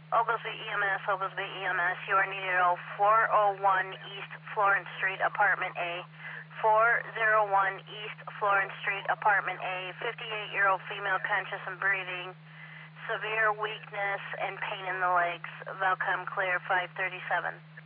Oglesby EMS, Oglesby EMS, you are needed at 401 East Florence Street, Apartment A. 401 East Florence Street, Apartment A. 58-year-old female, conscious and breathing. Severe weakness and pain in the legs. Velcom clear, 537.